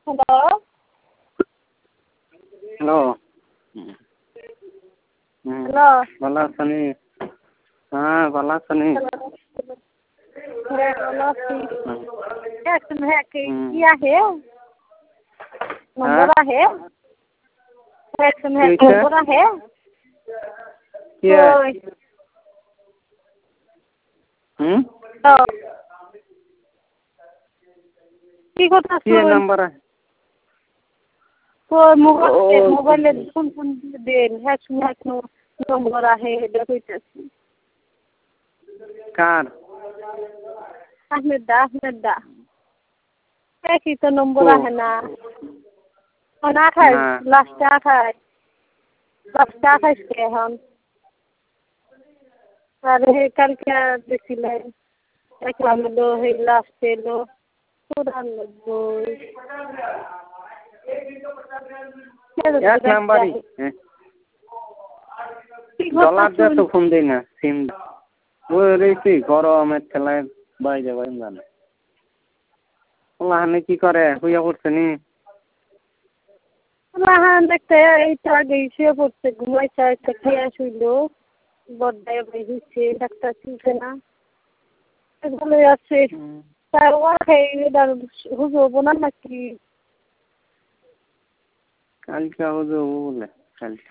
Hello hello hello ভালো আছেন? হ্যাঁ ভালো আছেন? ভালো আছি কি आहे नंबर आहे नंबर आहे কি হয়? কি কথা কি নাম্বার আছে? तो मोबाईल फोन फोन देन ह्याच नंबर आहे दाखवायचं কার? अहमद একই তো নম্বর आहे না 28 লাস্টে 28 কে এখন আর কালকে দেখছিলেন দেখলাম হলো এই লাস্টে এলো 94 এক নাম্বারই ডলার দিয়ে তো ফোন দেই না সিম ওই রয়েছি গরমের ঠেলায় বাইরে বাইরে জানে ওলাহানে কি করে হইয়া পড়ছে নি ওলাহান দেখতে এইটা আগে শুয়ে পড়ছে ঘুমাইছে একটা খেয়ে শুইল বড্ডায় হয়েছে ডাক্তার চিনছে না ভালোই আছে তার ওয়াখাই হুজবো না নাকি কালকে হুজবো বলে কালকে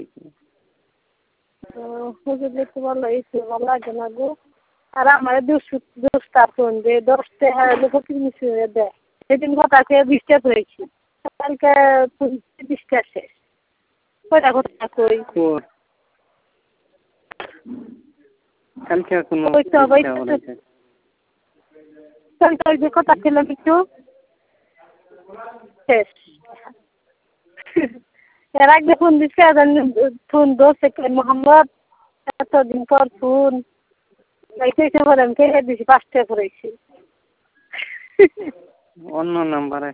হুজুর দেখতে ভালো হয়েছে ভালো লাগে না গো আর আমার দোষটা ফোন যে 10 টাকা লোক কিনছে দেয় সেদিন কথা খেয়ে 20 টাকা হয়েছে কালকে 20 টাকা শেষ কয়টা কথা কই কালকে কোনো কালকে যে কথা খেলাম একটু শেষ এর আগে ফোন দিচ্ছে ফোন দোষ মোহাম্মদ এতদিন পর ফোন এইসে বলে আমি খেয়ে দিছি 5 টাকা করেছি অন্য নাম্বারে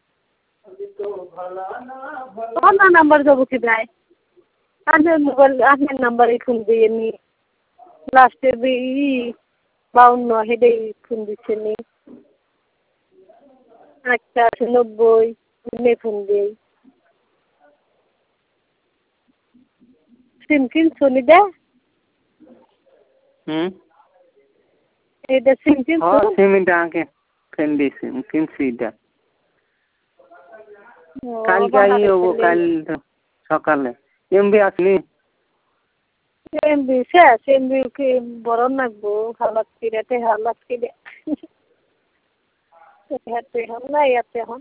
অন্য নাম্বার দেবো কি ভাই আপনার মোবাইল আপনার নাম্বারে ফোন দিয়ে নি লাস্টে 52 হেডেই ফোন দিচ্ছে নি একটা 90 ফোন দিই সিম কিনছো নি দে এটা সিম কিনছো সিমটা আগে কিনছি এটা কালকে আইবো কাল সকালে এমবি আসনি এমবি শেষ এমবি কি বড় নাকবো হালাত কিরাতে হালাত কিরে হাতে হামলা ইয়াতে হন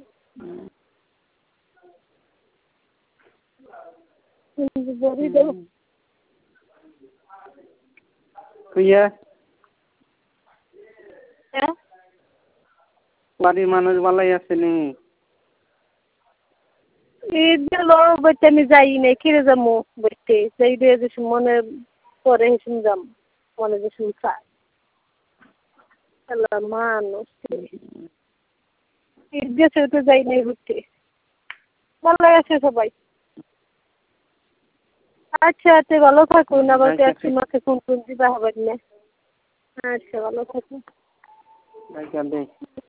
বড়ি দেব কুইয়া হ্যাঁ বাড়ির মানুষ ভালোই আসেনি ঈদগুলো বইতে আমি যাই নাই কিরে যাবো বইতে যাই দিয়ে যে মনে পরে হেসুন যাম মনে যে শুনছা মানুষ ঈদ গেছে তো যাই নাই ঘুরতে ভালো আছে সবাই আচ্ছা আচ্ছা ভালো থাকুন আবার একটু মাকে ফোন ফোন দিবা হবে না আচ্ছা ভালো থাকুন